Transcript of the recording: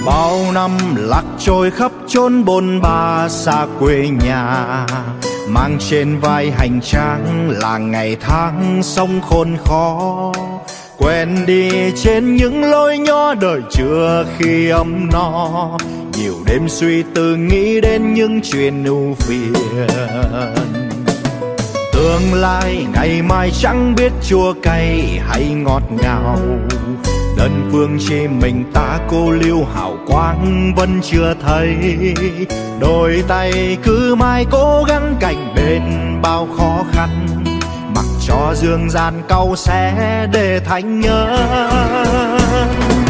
Bao năm lạc trôi khắp chốn bôn ba xa quê nhà, mang trên vai hành trang là ngày tháng sống khốn khó. Quen đi trên những lối nhỏ đời chưa khi ấm no, nhiều đêm suy tư nghĩ đến những chuyện ưu phiền. Tương lai ngày mai chẳng biết chua cay hay ngọt ngào, đơn phương chỉ mình ta cô liêu hào quang vẫn chưa thấy. Đôi tay cứ mãi cố gắng cạnh bên bao khó khăn, mặc cho dương gian cau xé để thành nhân.